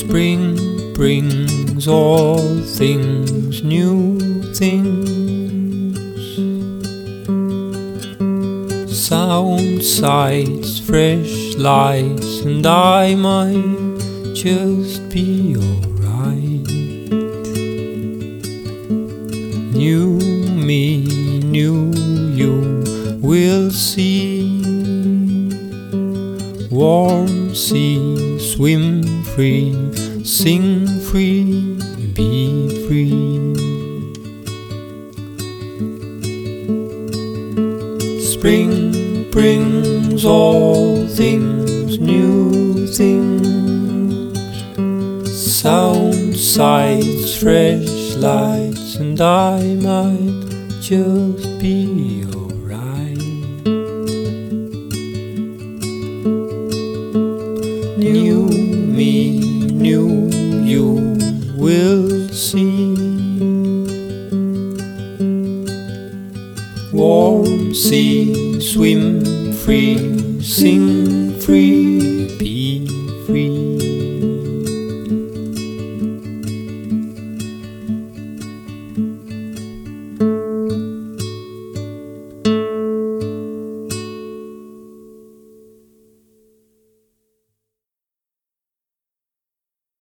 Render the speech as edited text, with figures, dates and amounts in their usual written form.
Spring brings all things, new things, sound, sights, fresh lights, and I might just be alright. New me, new you, we'll see. Warm sea, swim free, sing free, be free. Spring brings all things, new things, sound, sights, fresh lights, and I might just be alright. New me, new you, will see. Warm sea, swim free, sing